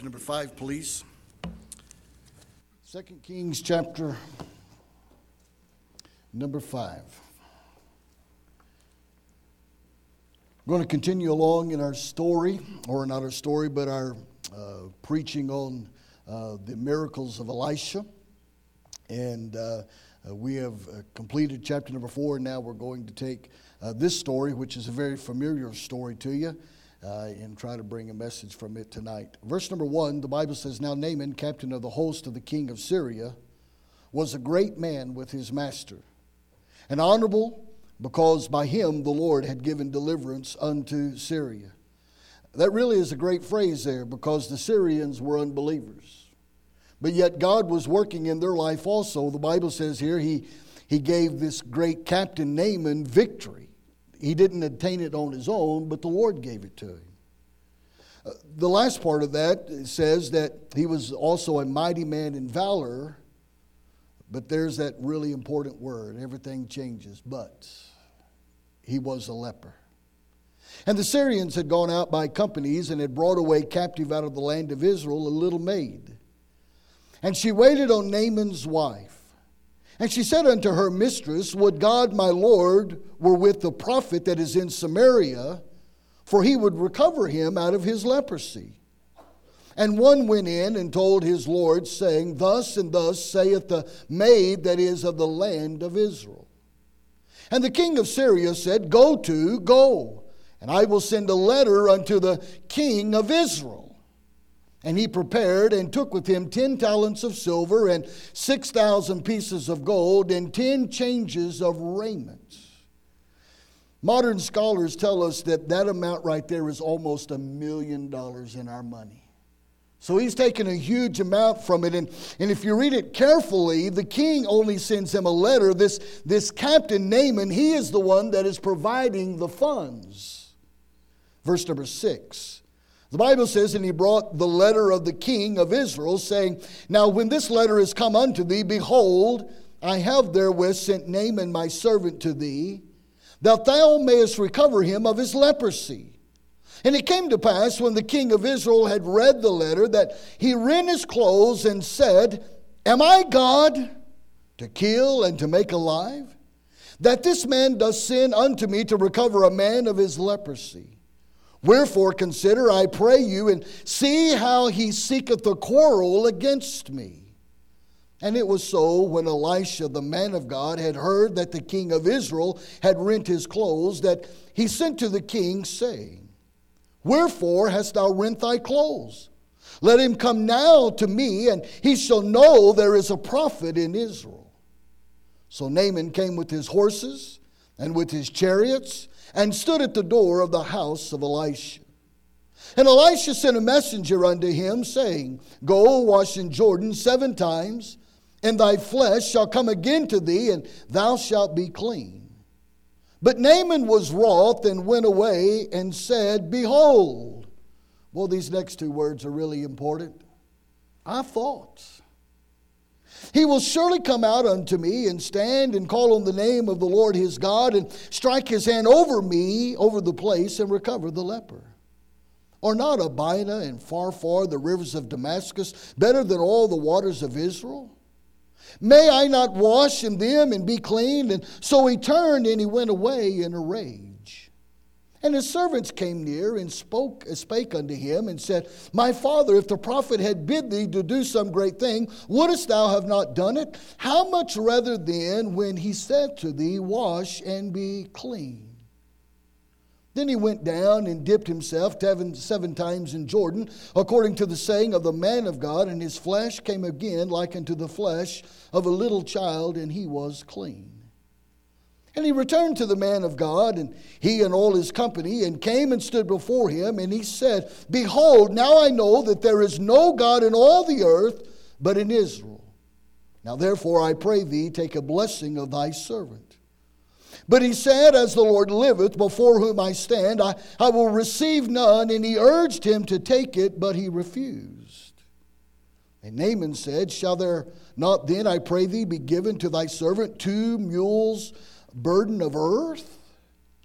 Number 5, please. 2 Kings chapter number 5. We're going to continue along in our story, or not our story, but our preaching on the miracles of Elisha. And we have completed chapter number 4, and now we're going to take this story, which is a very familiar story to you, and try to bring a message from it tonight. Verse number 1, the Bible says, "Now Naaman, captain of the host of the king of Syria, was a great man with his master, and honorable, because by him the Lord had given deliverance unto Syria." That really is a great phrase there, because the Syrians were unbelievers. But yet God was working in their life also. The Bible says here he gave this great captain Naaman victory. He didn't attain it on his own, but the Lord gave it to him. The last part of that says that he was also a mighty man in valor, but there's that really important word. Everything changes, but he was a leper. And the Syrians had gone out by companies and had brought away captive out of the land of Israel a little maid. And she waited on Naaman's wife. And she said unto her mistress, "Would God my Lord were with the prophet that is in Samaria, for he would recover him out of his leprosy." And one went in and told his Lord, saying, "Thus and thus saith the maid that is of the land of Israel." And the king of Syria said, Go, and I will send a letter unto the king of Israel." And he prepared and took with him 10 talents of silver and 6,000 pieces of gold and 10 changes of raiment. Modern scholars tell us that amount right there is almost $1 million in our money. So he's taken a huge amount from it. And if you read it carefully, the king only sends him a letter. This captain Naaman, he is the one that is providing the funds. Verse number 6. The Bible says, "And he brought the letter of the king of Israel, saying, Now when this letter is come unto thee, behold, I have therewith sent Naaman my servant to thee, that thou mayest recover him of his leprosy. And it came to pass, when the king of Israel had read the letter, that he rent his clothes and said, Am I God to kill and to make alive? That this man doth send unto me to recover a man of his leprosy. Wherefore consider, I pray you, and see how he seeketh a quarrel against me." And it was so, when Elisha the man of God had heard that the king of Israel had rent his clothes, that he sent to the king, saying, "Wherefore hast thou rent thy clothes? Let him come now to me, and he shall know there is a prophet in Israel." So Naaman came with his horses and with his chariots, and stood at the door of the house of Elisha. And Elisha sent a messenger unto him, saying, "Go, wash in Jordan 7 times, and thy flesh shall come again to thee, and thou shalt be clean." But Naaman was wroth, and went away, and said, "Behold." Well, these next 2 words are really important. "I thought, he will surely come out unto me, and stand and call on the name of the Lord his God, and strike his hand over me, over the place, and recover the leper. Are not Abida and Pharpar, the rivers of Damascus, better than all the waters of Israel? May I not wash in them and be clean?" And so he turned, and he went away in a rage. And his servants came near, and spake unto him, and said, "My father, if the prophet had bid thee to do some great thing, wouldest thou have not done it? How much rather then, when he said to thee, Wash and be clean?" Then he went down and dipped himself 7 times in Jordan, according to the saying of the man of God, and his flesh came again like unto the flesh of a little child, and he was clean. And he returned to the man of God, and he and all his company, and came and stood before him, and he said, "Behold, now I know that there is no God in all the earth but in Israel. Now therefore I pray thee, take a blessing of thy servant." But he said, "As the Lord liveth, before whom I stand, I will receive none." And he urged him to take it, but he refused. And Naaman said, "Shall there not then, I pray thee, be given to thy servant 2 mules burden of earth?"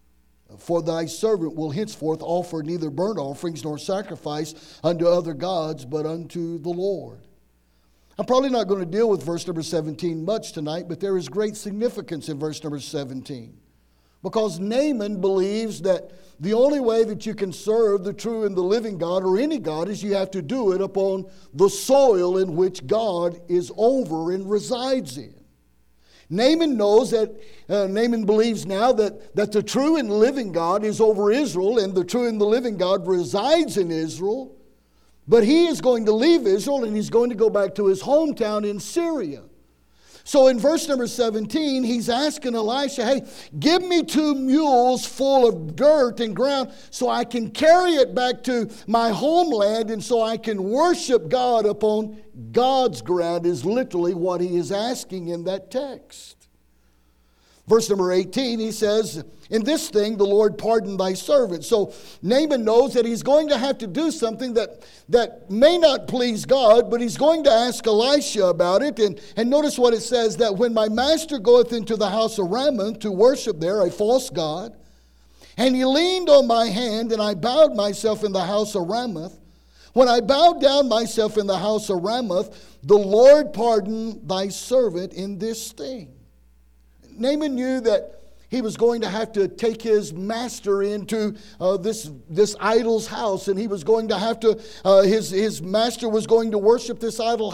For thy servant will henceforth offer neither burnt offerings nor sacrifice unto other gods, but unto the Lord. I'm probably not going to deal with verse number 17 much tonight, but there is great significance in verse number 17. Because Naaman believes that the only way that you can serve the true and the living God, or any God, is you have to do it upon the soil in which God is over and resides in. Naaman knows that, Naaman believes now that the true and living God is over Israel, and the true and the living God resides in Israel. But he is going to leave Israel, and he's going to go back to his hometown in Syria. So in verse number 17, he's asking Elisha, hey, give me 2 mules full of dirt and ground so I can carry it back to my homeland and so I can worship God upon God's ground, is literally what he is asking in that text. Verse number 18, he says, in this thing the Lord pardoned thy servant. So Naaman knows that he's going to have to do something that may not please God, but he's going to ask Elisha about it. And notice what it says, that when my master goeth into the house of Ramoth to worship there, a false god, and he leaned on my hand, and I bowed myself in the house of Ramoth. When I bowed down myself in the house of Ramoth, the Lord pardoned thy servant in this thing. Naaman knew that he was going to have to take his master into this idol's house, and he was going to have to, his master was going to worship this idol,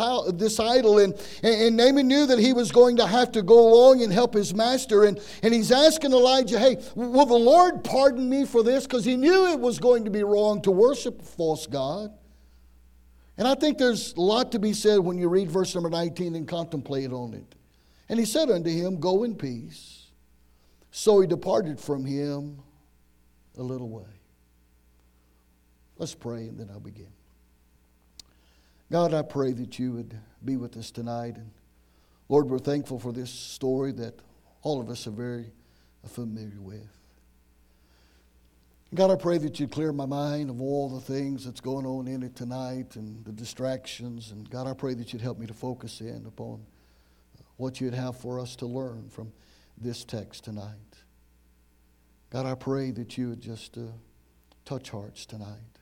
and Naaman knew that he was going to have to go along and help his master, and he's asking Elijah, hey, will the Lord pardon me for this? Because he knew it was going to be wrong to worship a false god. And I think there's a lot to be said when you read verse number 19 and contemplate on it. And he said unto him, go in peace. So he departed from him a little way. Let's pray and then I'll begin. God, I pray that you would be with us tonight. And Lord, we're thankful for this story that all of us are very familiar with. God, I pray that you'd clear my mind of all the things that's going on in it tonight and the distractions. And God, I pray that you'd help me to focus in upon what you'd have for us to learn from this text tonight. God, I pray that you would just touch hearts tonight.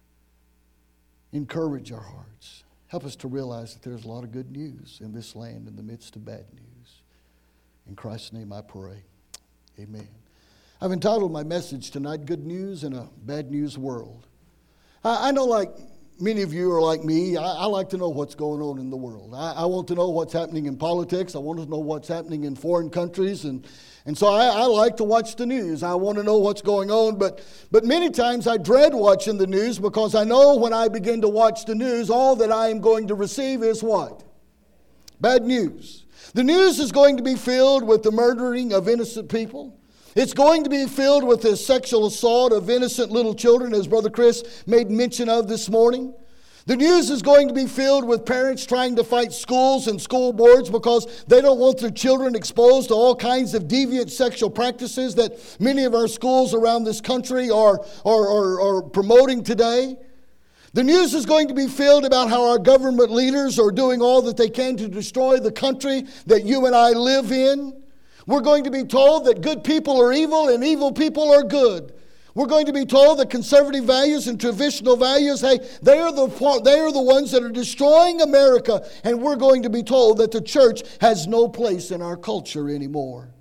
Encourage our hearts. Help us to realize that there's a lot of good news in this land in the midst of bad news. In Christ's name I pray. Amen. I've entitled my message tonight, Good News in a Bad News World. I know, like many of you are like me, I like to know what's going on in the world. I want to know what's happening in politics. I want to know what's happening in foreign countries. And so I like to watch the news. I want to know what's going on. But many times I dread watching the news because I know when I begin to watch the news, all that I am going to receive is what? Bad news. The news is going to be filled with the murdering of innocent people. It's going to be filled with the sexual assault of innocent little children, as Brother Chris made mention of this morning. The news is going to be filled with parents trying to fight schools and school boards because they don't want their children exposed to all kinds of deviant sexual practices that many of our schools around this country are promoting today. The news is going to be filled about how our government leaders are doing all that they can to destroy the country that you and I live in. We're going to be told that good people are evil and evil people are good. We're going to be told that conservative values and traditional values, hey, they are the ones that are destroying America. And we're going to be told that the church has no place in our culture anymore.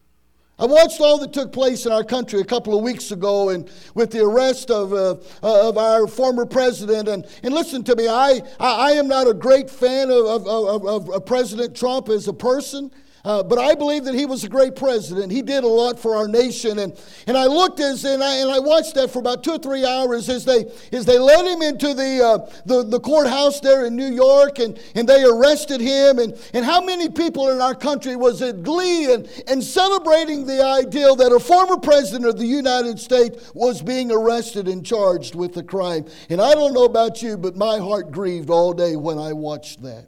I watched all that took place in our country a couple of weeks ago, and with the arrest of our former president. And listen to me, I am not a great fan of President Trump as a person. But I believe that he was a great president. He did a lot for our nation. And I looked and I watched that for about 2 or 3 hours as they led him into the courthouse there in New York, and they arrested him. And how many people in our country was at glee and celebrating the idea that a former president of the United States was being arrested and charged with a crime. And I don't know about you, but my heart grieved all day when I watched that.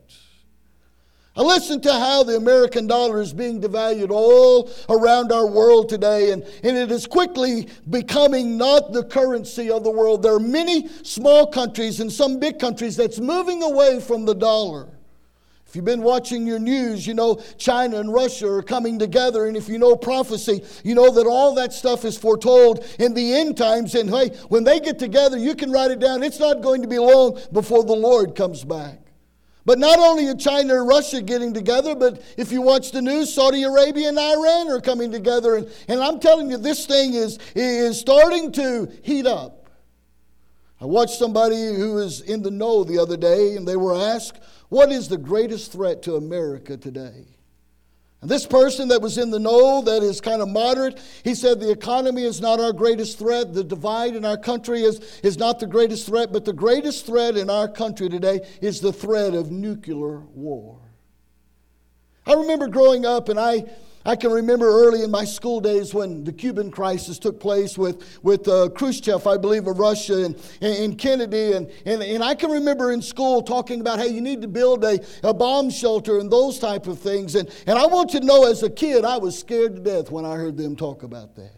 I listened to how the American dollar is being devalued all around our world today, and it is quickly becoming not the currency of the world. There are many small countries and some big countries that's moving away from the dollar. In If you've been watching your news, you know China and Russia are coming together. And if you know prophecy, you know that all that stuff is foretold in the end times. And hey, when they get together, you can write it down. It's not going to be long before the Lord comes back. But not only are China and Russia getting together, but if you watch the news, Saudi Arabia and Iran are coming together. And I'm telling you, this thing is starting to heat up. I watched somebody who was in the know the other day, and they were asked, what is the greatest threat to America today? And this person that was in the know, that is kind of moderate, he said the economy is not our greatest threat. The divide in our country is not the greatest threat, but the greatest threat in our country today is the threat of nuclear war. I remember growing up, and I can remember early in my school days when the Cuban crisis took place with Khrushchev, I believe, of Russia, and Kennedy. And I can remember in school talking about, hey, you need to build a bomb shelter and those type of things. And I want you to know, as a kid, I was scared to death when I heard them talk about that.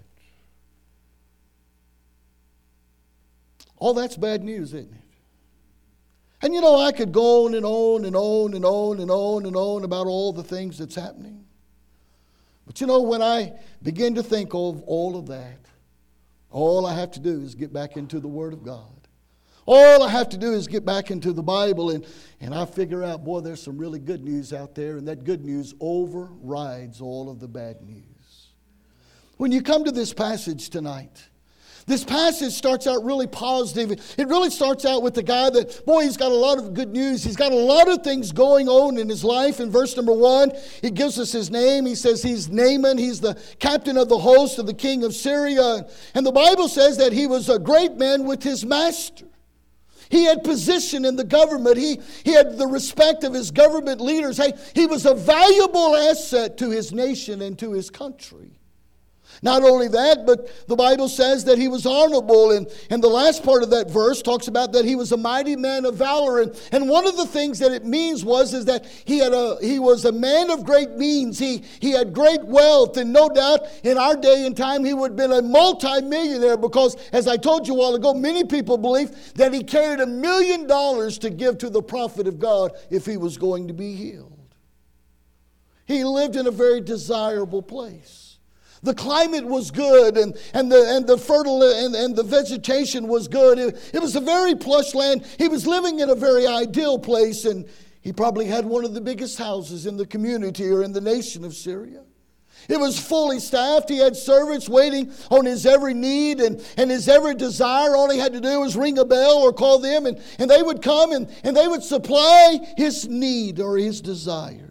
All that's bad news, isn't it? And you know, I could go on and on and on and on and on and on about all the things that's happening. But you know, when I begin to think of all of that, all I have to do is get back into the Word of God. All I have to do is get back into the Bible, and I figure out, boy, there's some really good news out there, and that good news overrides all of the bad news. When you come to this passage tonight, this passage starts out really positive. It really starts out with the guy that, boy, he's got a lot of good news. He's got a lot of things going on in his life. In verse number 1, he gives us his name. He says he's Naaman. He's the captain of the host of the king of Syria. And the Bible says that he was a great man with his master. He had position in the government. He had the respect of his government leaders. Hey, he was a valuable asset to his nation and to his country. Not only that, but the Bible says that he was honorable. And the last part of that verse talks about that he was a mighty man of valor. And one of the things that it means is that he was a man of great means. He had great wealth. And no doubt in our day and time he would have been a multi-millionaire, because, as I told you a while ago, many people believe that he carried $1 million to give to the prophet of God if he was going to be healed. He lived in a very desirable place. The climate was good, and the fertile and the vegetation was good. It was a very plush land. He was living in a very ideal place, and he probably had one of the biggest houses in the community or in the nation of Syria. It was fully staffed. He had servants waiting on his every need and his every desire. All he had to do was ring a bell or call them, and they would come and they would supply his need or his desires.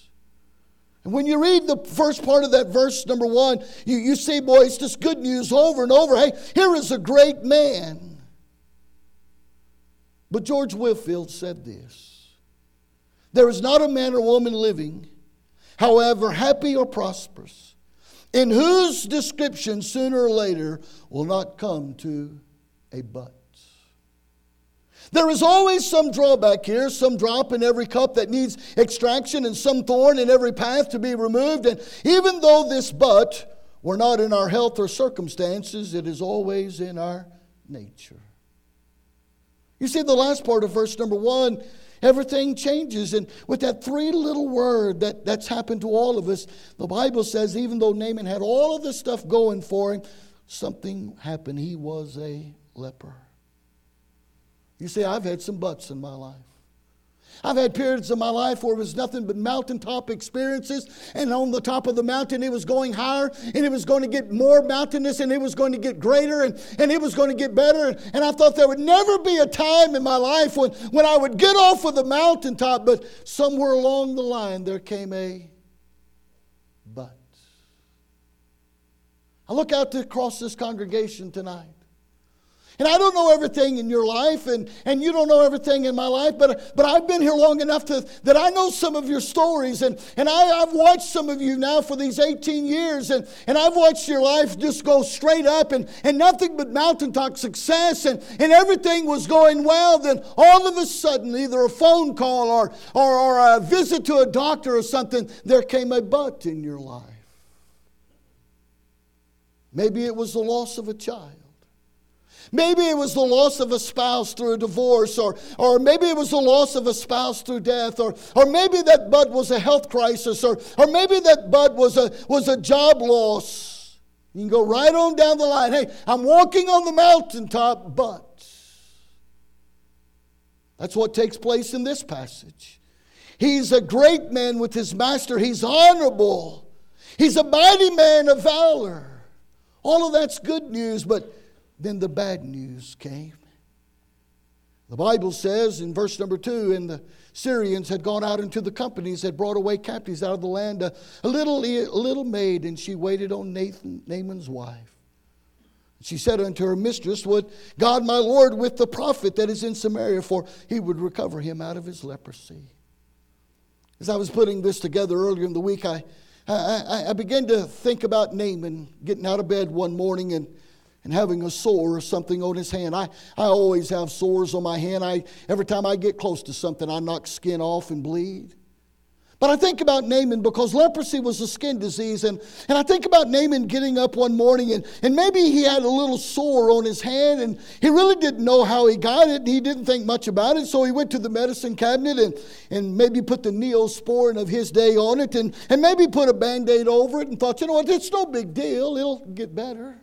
And when you read the first part of that verse, number 1, you see, boy, it's just good news over and over. Hey, here is a great man. But George Whitefield said this: there is not a man or woman living, however happy or prosperous, in whose description sooner or later will not come to a but. There is always some drawback here, some drop in every cup that needs extraction, and some thorn in every path to be removed. And even though this but were not in our health or circumstances, it is always in our nature. You see, the last part of verse number 1, everything changes. And with that 3 little word that's happened to all of us, the Bible says even though Naaman had all of this stuff going for him, something happened. He was a leper. You see, I've had some buts in my life. I've had periods of my life where it was nothing but mountaintop experiences, and on the top of the mountain it was going higher, and it was going to get more mountainous, and it was going to get greater, and it was going to get better. And I thought there would never be a time in my life when I would get off of the mountaintop, but somewhere along the line there came a but. I look out across this congregation tonight. And I don't know everything in your life, and you don't know everything in my life, but I've been here long enough that I know some of your stories, and I've watched some of you now for these 18 years, and I've watched your life just go straight up, and nothing but mountaintop success, and everything was going well. Then all of a sudden, either a phone call or a visit to a doctor or something, there came a but in your life. Maybe it was the loss of a child. Maybe it was the loss of a spouse through a divorce, or maybe it was the loss of a spouse through death, or maybe that bud was a health crisis, or maybe that bud was a job loss. You can go right on down the line. Hey, I'm walking on the mountaintop, but that's what takes place in this passage. He's a great man with his master. He's honorable. He's a mighty man of valor. All of that's good news, but then the bad news came. The Bible says in verse number 2, and the Syrians had gone out into the companies, had brought away captives out of the land, a little maid, and she waited on Naaman's wife. She said unto her mistress, would God my Lord with the prophet that is in Samaria, for he would recover him out of his leprosy. As I was putting this together earlier in the week, I began to think about Naaman getting out of bed one morning and having a sore or something on his hand. I always have sores on my hand. Every time I get close to something, I knock skin off and bleed. But I think about Naaman because leprosy was a skin disease. And I think about Naaman getting up one morning and maybe he had a little sore on his hand and he really didn't know how he got it. And he didn't think much about it. So he went to the medicine cabinet and maybe put the Neosporin of his day on it and maybe put a Band-Aid over it and thought, you know what, it's no big deal. It'll get better.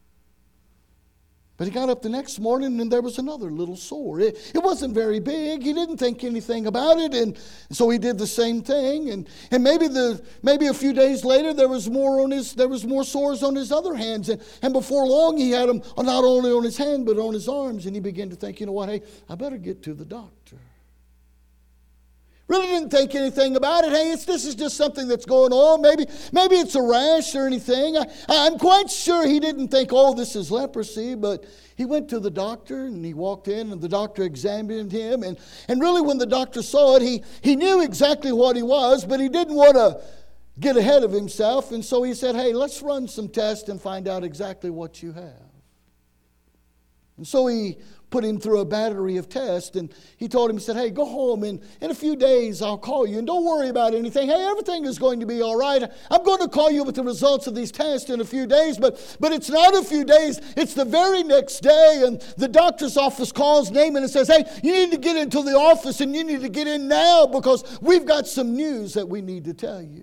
But he got up the next morning and there was another little sore. It wasn't very big. He didn't think anything about it. And so he did the same thing. And maybe a few days later there was more sores on his other hands. And before long he had them not only on his hand but on his arms. And he began to think, you know what, hey, I better get to the doctor. Really didn't think anything about it. Hey, this is just something that's going on. Maybe it's a rash or anything. I'm quite sure he didn't think, oh, this is leprosy. But he went to the doctor and he walked in and the doctor examined him. And really when the doctor saw it, he knew exactly what he was, but he didn't want to get ahead of himself. And so he said, hey, let's run some tests and find out exactly what you have. And so he put him through a battery of tests, and he told him, he said, hey, go home, and in a few days I'll call you, and don't worry about anything. Hey, everything is going to be all right. I'm going to call you with the results of these tests in a few days, but it's not a few days. It's the very next day, and the doctor's office calls Naaman and says, hey, you need to get into the office, and you need to get in now because we've got some news that we need to tell you.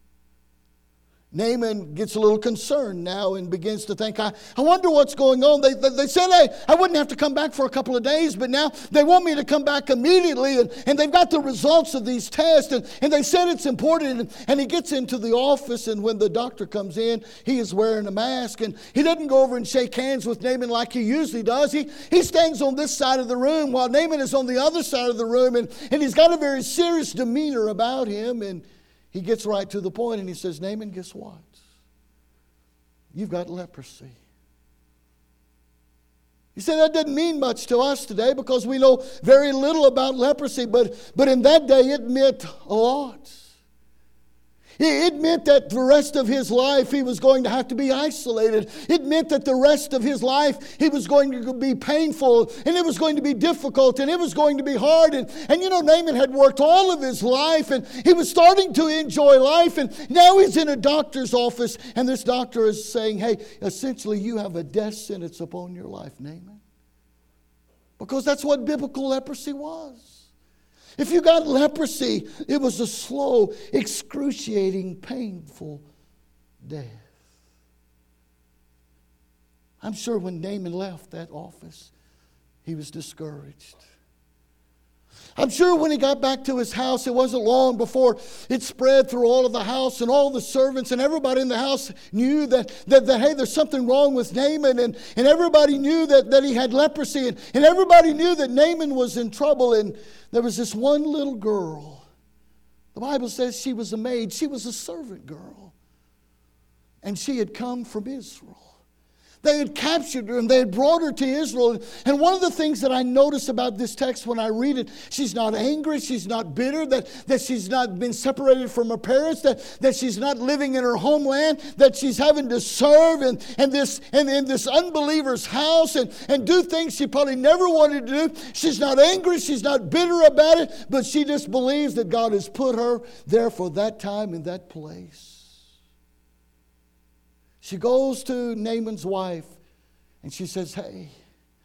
Naaman gets a little concerned now and begins to think, I wonder what's going on. They said, hey, I wouldn't have to come back for a couple of days, but now they want me to come back immediately. And they've got the results of these tests. And they said it's important. And he gets into the office. And when the doctor comes in, he is wearing a mask. And he doesn't go over and shake hands with Naaman like he usually does. He stands on this side of the room while Naaman is on the other side of the room. And he's got a very serious demeanor about him. And he gets right to the point and he says, Naaman, guess what? You've got leprosy. You say that doesn't mean much to us today because we know very little about leprosy, but in that day it meant a lot. It meant that the rest of his life he was going to have to be isolated. It meant that the rest of his life he was going to be painful and it was going to be difficult and it was going to be hard. And you know, Naaman had worked all of his life and he was starting to enjoy life. And now he's in a doctor's office and this doctor is saying, hey, essentially you have a death sentence upon your life, Naaman. Because that's what biblical leprosy was. If you got leprosy, it was a slow, excruciating, painful death. I'm sure when Naaman left that office, he was discouraged. I'm sure when he got back to his house, it wasn't long before it spread through all of the house and all the servants and everybody in the house knew that hey, there's something wrong with Naaman. And everybody knew that he had leprosy. And everybody knew that Naaman was in trouble. And there was this one little girl. The Bible says she was a maid. She was a servant girl. And she had come from Israel. They had captured her and they had brought her to Israel. And one of the things that I notice about this text when I read it, she's not angry, she's not bitter, that she's not been separated from her parents, that she's not living in her homeland, that she's having to serve in this unbeliever's house and do things she probably never wanted to do. She's not angry, she's not bitter about it, but she just believes that God has put her there for that time in that place. She goes to Naaman's wife and she says, hey,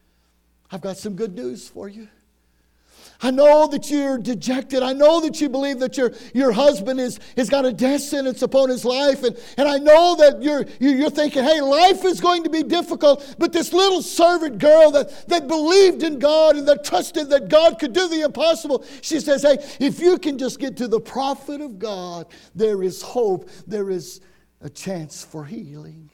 I've got some good news for you. I know that you're dejected. I know that you believe that your husband has got a death sentence upon his life. And I know that you're thinking, hey, life is going to be difficult. But this little servant girl that believed in God and that trusted that God could do the impossible, she says, hey, if you can just get to the prophet of God, there is hope. There is a chance for healing.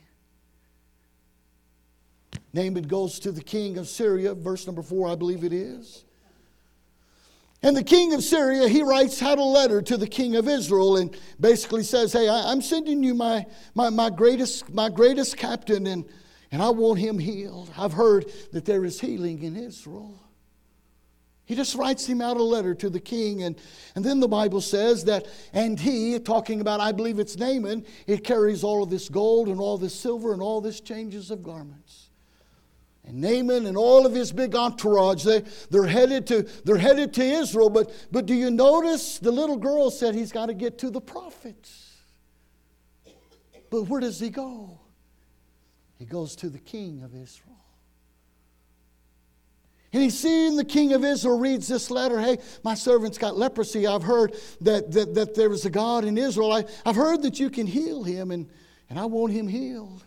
Naaman goes to the king of Syria, verse number 4, I believe it is. And the king of Syria, he writes out a letter to the king of Israel and basically says, hey, I'm sending you my greatest captain and I want him healed. I've heard that there is healing in Israel. He just writes him out a letter to the king. And then the Bible says that, and he, talking about, I believe it's Naaman, it carries all of this gold and all this silver and all this changes of garments. And Naaman and all of his big entourage, they're headed to Israel. But do you notice the little girl said he's got to get to the prophets. But where does he go? He goes to the king of Israel. And he's seeing the king of Israel reads this letter. Hey, my servant's got leprosy. I've heard that there is a God in Israel. I've heard that you can heal him and I want him healed.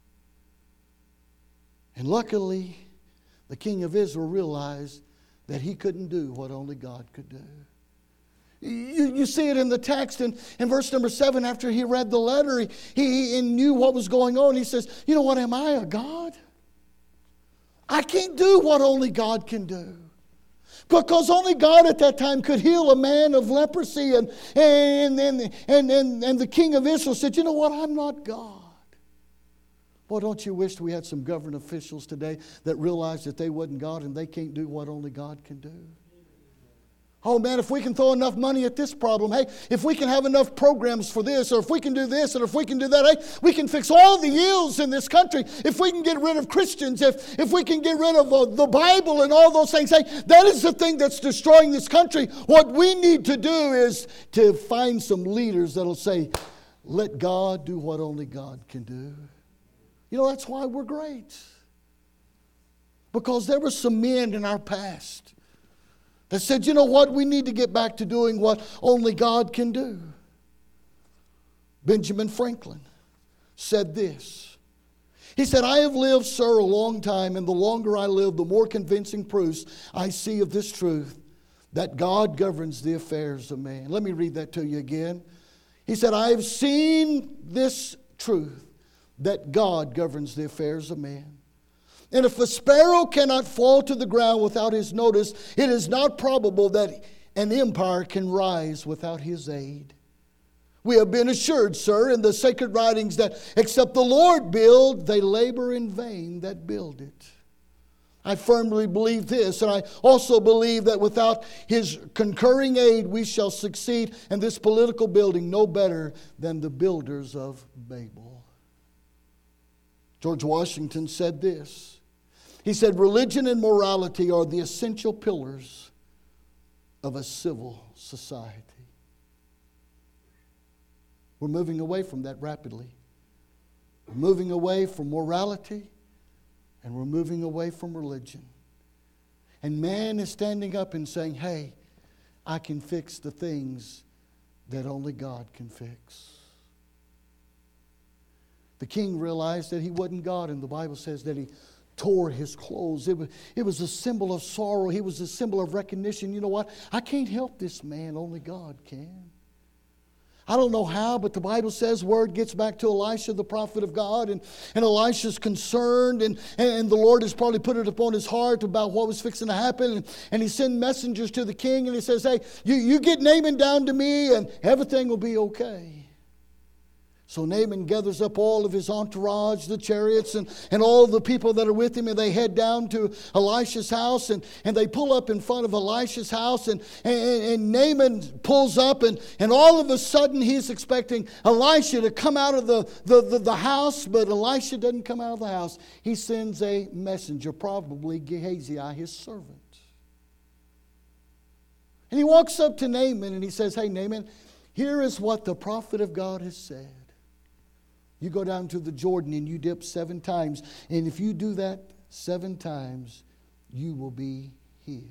And luckily, the king of Israel realized that he couldn't do what only God could do. You see it in the text in verse number 7. After he read the letter, he knew what was going on. He says, you know what, am I a God? I can't do what only God can do. Because only God at that time could heal a man of leprosy. And the king of Israel said, you know what, I'm not God. Boy, don't you wish we had some government officials today that realized that they wasn't God and they can't do what only God can do? Oh man, if we can throw enough money at this problem, hey, if we can have enough programs for this, or if we can do this, and if we can do that, hey, we can fix all the ills in this country. If we can get rid of Christians, if we can get rid of the Bible and all those things, hey, that is the thing that's destroying this country. What we need to do is to find some leaders that'll say, let God do what only God can do. You know, that's why we're great. Because there were some men in our past that said, you know what, we need to get back to doing what only God can do. Benjamin Franklin said this. He said, I have lived, sir, a long time, and the longer I live, the more convincing proofs I see of this truth, that God governs the affairs of man. Let me read that to you again. He said, I have seen this truth, that God governs the affairs of man. And if a sparrow cannot fall to the ground without his notice, it is not probable that an empire can rise without his aid. We have been assured, sir, in the sacred writings that except the Lord build, they labor in vain that build it. I firmly believe this, and I also believe that without his concurring aid, we shall succeed in this political building no better than the builders of Babel. George Washington said this. He said, religion and morality are the essential pillars of a civil society. We're moving away from that rapidly. We're moving away from morality and we're moving away from religion. And man is standing up and saying, hey, I can fix the things that only God can fix. The king realized that he wasn't God, and the Bible says that he tore his clothes. It was a symbol of sorrow. It was a symbol of recognition. You know what? I can't help this man. Only God can. I don't know how, but the Bible says word gets back to Elisha, the prophet of God, and Elisha's concerned, and the Lord has probably put it upon his heart about what was fixing to happen, and he sent messengers to the king, and he says, hey, you get Naaman down to me, and everything will be okay. So Naaman gathers up all of his entourage, the chariots, and all the people that are with him, and they head down to Elisha's house, and they pull up in front of Elisha's house, and Naaman pulls up, and all of a sudden he's expecting Elisha to come out of the house, but Elisha doesn't come out of the house. He sends a messenger, probably Gehazi, his servant. And he walks up to Naaman, and he says, hey, Naaman, here is what the prophet of God has said. You go down to the Jordan and you dip 7 times. And if you do that 7 times, you will be healed.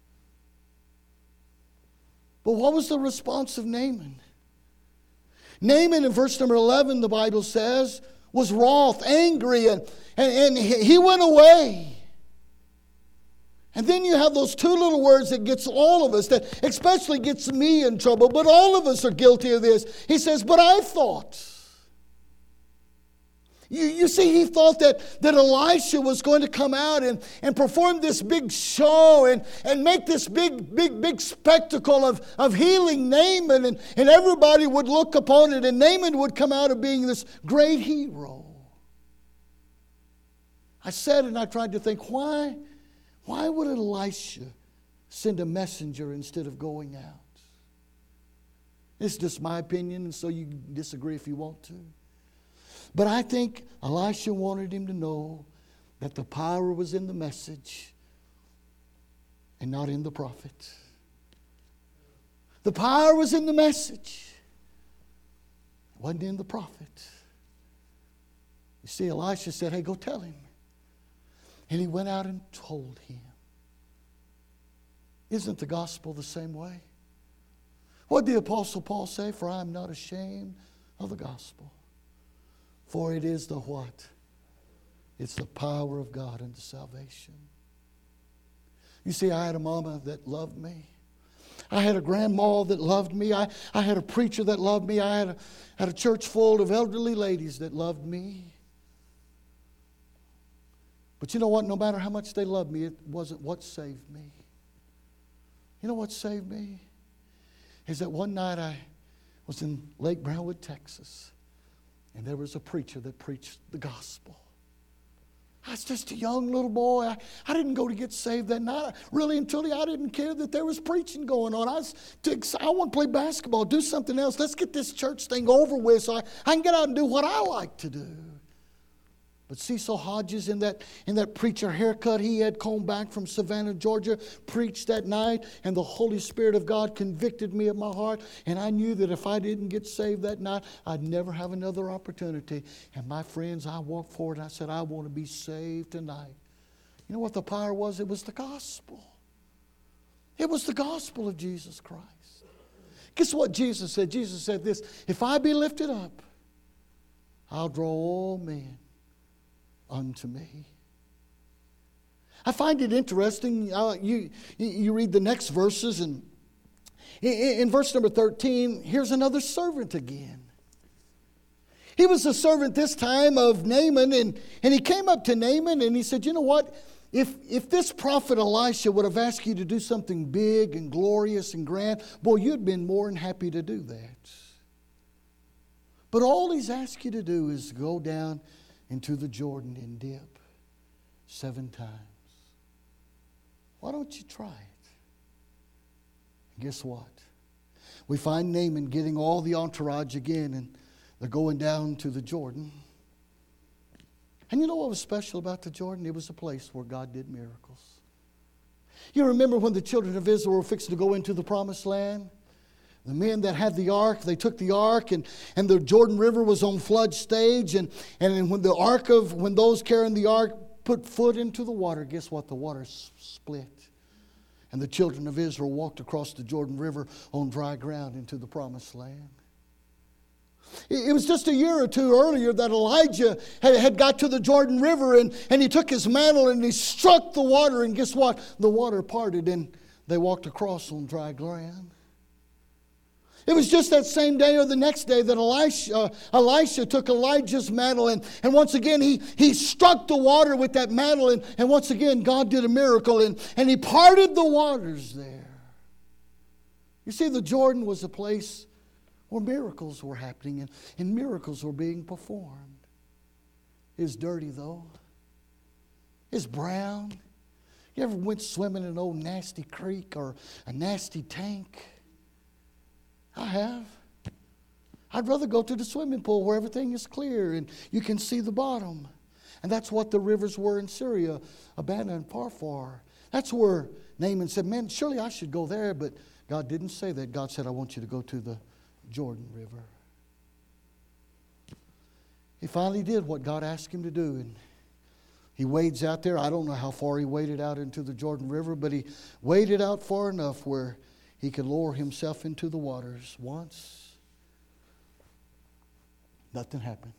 But what was the response of Naaman? Naaman in verse number 11, the Bible says, was wroth, angry, and he went away. And then you have those two little words that gets all of us, that especially gets me in trouble, but all of us are guilty of this. He says, but I thought. You see, he thought that Elisha was going to come out and perform this big show and make this big spectacle of healing Naaman, and everybody would look upon it, and Naaman would come out of being this great hero. I said, and I tried to think, why would Elisha send a messenger instead of going out? It's just my opinion, and so you can disagree if you want to. But I think Elisha wanted him to know that the power was in the message and not in the prophet. The power was in the message. It wasn't in the prophet. You see, Elisha said, hey, go tell him. And he went out and told him. Isn't the gospel the same way? What did the Apostle Paul say? For I am not ashamed of the gospel. For it is the what? It's the power of God unto salvation. You see, I had a mama that loved me. I had a grandma that loved me. I had a preacher that loved me. I had a church full of elderly ladies that loved me. But you know what? No matter how much they loved me, it wasn't what saved me. You know what saved me? Is that one night I was in Lake Brownwood, Texas, and there was a preacher that preached the gospel. I was just a young little boy. I didn't go to get saved that night. Really and truly, I didn't care that there was preaching going on. I want to play basketball, do something else. Let's get this church thing over with so I can get out and do what I like to do. But Cecil Hodges, in that preacher haircut he had combed back from Savannah, Georgia, preached that night, and the Holy Spirit of God convicted me of my heart, and I knew that if I didn't get saved that night, I'd never have another opportunity. And my friends, I walked forward and I said, I want to be saved tonight. You know what the power was? It was the gospel. It was the gospel of Jesus Christ. Guess what Jesus said? Jesus said this, if I be lifted up, I'll draw all men unto me. I find it interesting. You read the next verses, and in verse number 13, here's another servant again. He was a servant this time of Naaman, and he came up to Naaman and he said, you know what? If this prophet Elisha would have asked you to do something big and glorious and grand, boy, you'd been more than happy to do that. But all he's asked you to do is go down into the Jordan and dip 7 times. Why don't you try it? And guess what? We find Naaman getting all the entourage again, and they're going down to the Jordan. And you know what was special about the Jordan? It was a place where God did miracles. You remember when the children of Israel were fixing to go into the promised land? The men that had the ark, they took the ark, and the Jordan River was on flood stage. And when those carrying the ark put foot into the water, guess what? The water split. And the children of Israel walked across the Jordan River on dry ground into the promised land. It was just a year or two earlier that Elijah had got to the Jordan River, and he took his mantle and he struck the water, and guess what? The water parted and they walked across on dry ground. It was just that same day or the next day that Elisha took Elijah's mantle, and once again he struck the water with that mantle, and once again God did a miracle, and he parted the waters there. You see, the Jordan was a place where miracles were happening and miracles were being performed. It's dirty though. It's brown. You ever went swimming in an old nasty creek or a nasty tank? I have. I'd rather go to the swimming pool where everything is clear and you can see the bottom. And that's what the rivers were in Syria, Abana and Pharpar. That's where Naaman said, man, surely I should go there. But God didn't say that. God said, I want you to go to the Jordan River. He finally did what God asked him to do. And He wades out there. I don't know how far he waded out into the Jordan River, but he waded out far enough where he could lower himself into the waters. Once, nothing happened.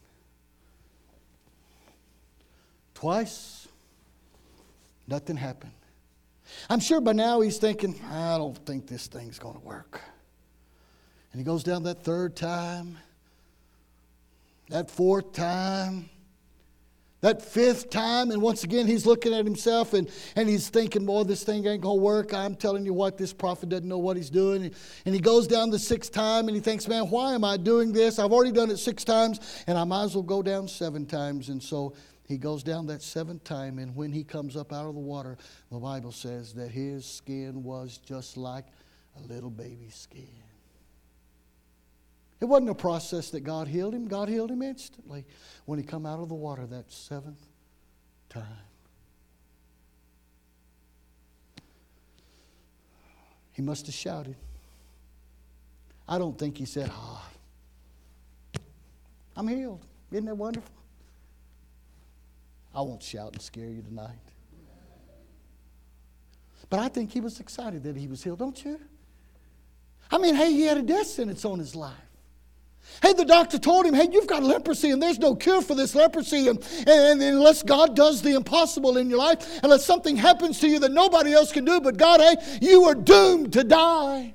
Twice, nothing happened. I'm sure by now he's thinking, I don't think this thing's going to work. And he goes down that third time, that fourth time, that fifth time, and once again he's looking at himself and he's thinking, boy, this thing ain't going to work. I'm telling you what, this prophet doesn't know what he's doing. And he goes down the sixth time and he thinks, man, why am I doing this? I've already done it 6 times and I might as well go down 7 times. And so he goes down that 7th time, and when he comes up out of the water, the Bible says that his skin was just like a little baby's skin. It wasn't a process that God healed him. God healed him instantly when he come out of the water that 7th time. He must have shouted. I don't think he said, I'm healed. Isn't that wonderful? I won't shout and scare you tonight. But I think he was excited that he was healed, don't you? I mean, hey, he had a death sentence on his life. Hey, the doctor told him, hey, you've got leprosy and there's no cure for this leprosy. And unless God does the impossible in your life, unless something happens to you that nobody else can do but God, hey, you are doomed to die.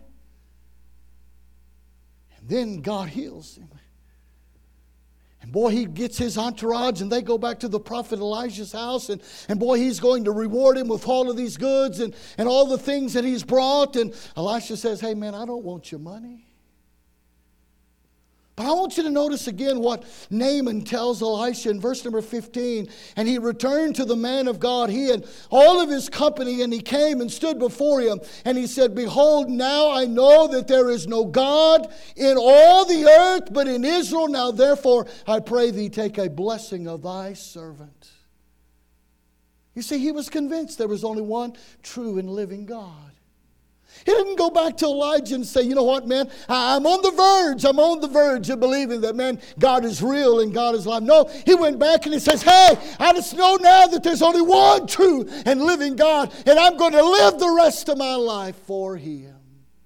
And then God heals him. And boy, he gets his entourage and they go back to the prophet Elijah's house. And boy, he's going to reward him with all of these goods and all the things that he's brought. And Elisha says, hey man, I don't want your money. But I want you to notice again what Naaman tells Elisha in verse number 15. And he returned to the man of God, he and all of his company, and he came and stood before him. And he said, behold, now I know that there is no God in all the earth but in Israel. Now therefore I pray thee, take a blessing of thy servant. You see, he was convinced there was only one true and living God. He didn't go back to Elijah and say, you know what, man, I'm on the verge of believing that, man, God is real and God is alive. No, he went back and he says, hey, I just know now that there's only one true and living God, and I'm going to live the rest of my life for him.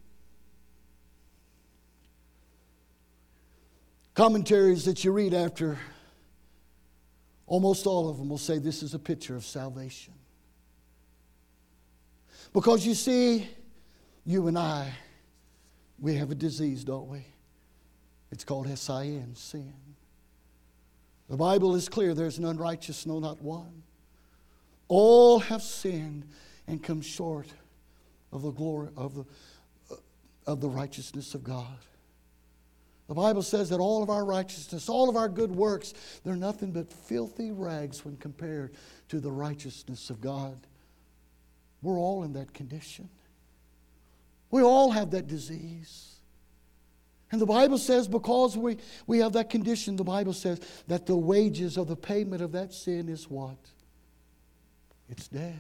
Commentaries that you read after, almost all of them will say this is a picture of salvation. Because you see, you and I, we have a disease, don't we? It's called S-I-N, sin. The Bible is clear, there's none righteous, no, not one. All have sinned and come short of the glory of the righteousness of God. The Bible says that all of our righteousness, all of our good works, they're nothing but filthy rags when compared to the righteousness of God. We're all in that condition. We all have that disease. And the Bible says because we have that condition, the Bible says that the wages of the payment of that sin is what? It's death.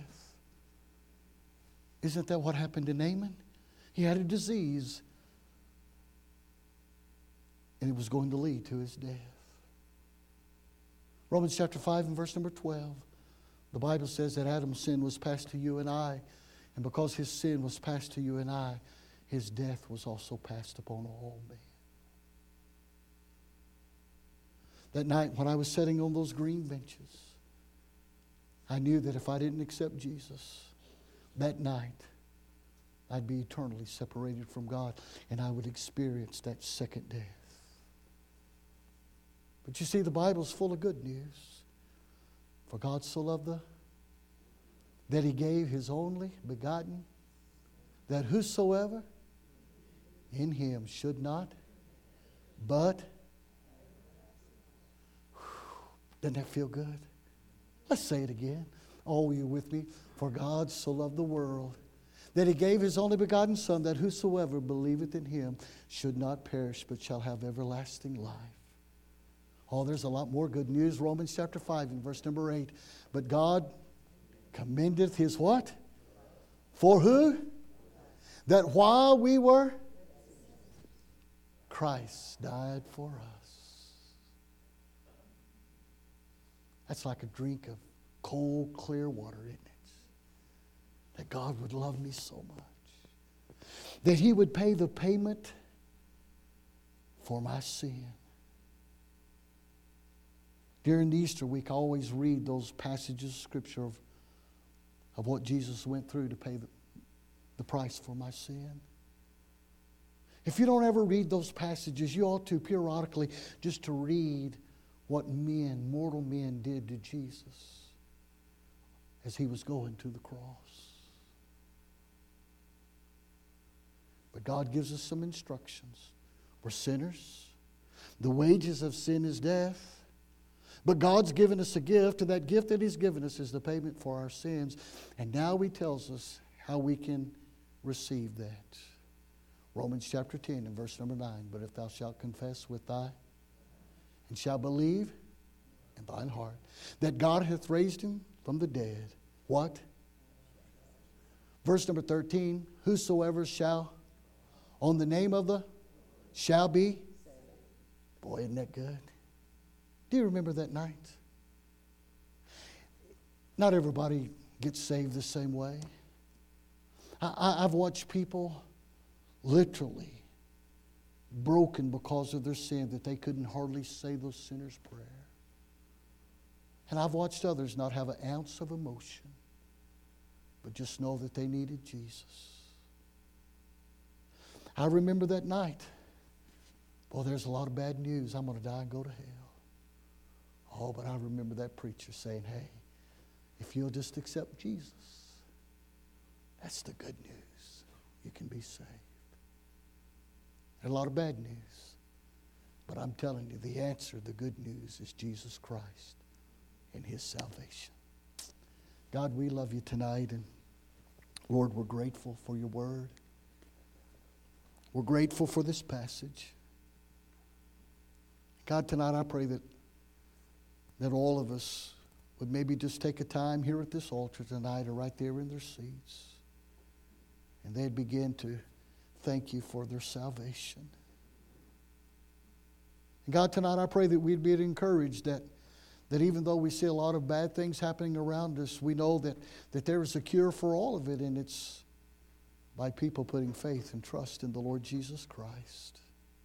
Isn't that what happened to Naaman? He had a disease, and it was going to lead to his death. Romans chapter 5 and verse number 12. The Bible says that Adam's sin was passed to you and I. And because his sin was passed to you and I, his death was also passed upon all men. That night when I was sitting on those green benches, I knew that if I didn't accept Jesus, that night I'd be eternally separated from God and I would experience that second death. But you see, the Bible's full of good news. For God so loved that he gave his only begotten, that whosoever in him should not, but, doesn't that feel good? Let's say it again. Oh, you with me? For God so loved the world, that he gave his only begotten Son, that whosoever believeth in him should not perish, but shall have everlasting life. Oh, there's a lot more good news. Romans chapter 5 and verse number 8. But God commendeth his what? For who? That while we were, Christ died for us. That's like a drink of Cold, clear water, isn't it? That God would love me so much. That He would pay the payment for my sin. During the Easter week, I always read those passages of Scripture of what Jesus went through to pay the price for my sin. If you don't ever read those passages, you ought to periodically just to read what men, mortal men, did to Jesus as He was going to the cross. But God gives us some instructions. We're sinners. The wages of sin is death. But God's given us a gift, and that gift that He's given us is the payment for our sins. And now He tells us how we can receive that. Romans chapter 10 and verse number 9. But if thou shalt confess with thy and shalt believe in thine heart that God hath raised Him from the dead. What? Verse number 13. Whosoever shall on the name of the shall be. Boy, isn't that good? Do you remember that night? Not everybody gets saved the same way. I've watched people literally broken because of their sin that they couldn't hardly say those sinners' prayer. And I've watched others not have an ounce of emotion, but just know that they needed Jesus. I remember that night. Boy, there's a lot of bad news. I'm going to die and go to hell. Oh, but I remember that preacher saying, hey, if you'll just accept Jesus, that's the good news. You can be saved. There's a lot of bad news. But I'm telling you, the answer, the good news, is Jesus Christ and His salvation. God, we love You tonight. And Lord, we're grateful for Your word. We're grateful for this passage. God, tonight I pray that all of us would maybe just take a time here at this altar tonight or right there in their seats. And they'd begin to thank You for their salvation. And God, tonight I pray that we'd be encouraged that even though we see a lot of bad things happening around us, we know that there is a cure for all of it, and it's by people putting faith and trust in the Lord Jesus Christ.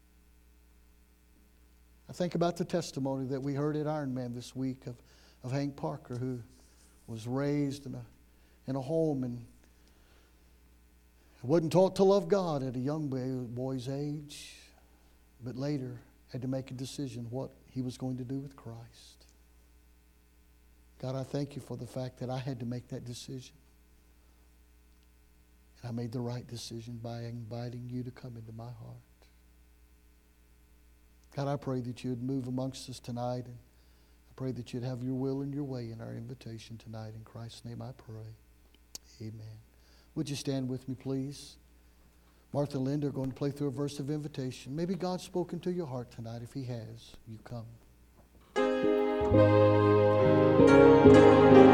I think about the testimony that we heard at Ironman this week of Hank Parker, who was raised in a home and wasn't taught to love God at a young boy's age, but later had to make a decision what he was going to do with Christ. God, I thank You for the fact that I had to make that decision. And I made the right decision by inviting You to come into my heart. God, I pray that You'd move amongst us tonight, and I pray that You'd have Your will and Your way in our invitation tonight. In Christ's name I pray. Amen. Would you stand with me, please? Martha and Linda are going to play through a verse of invitation. Maybe God's spoken to your heart tonight. If He has, you come.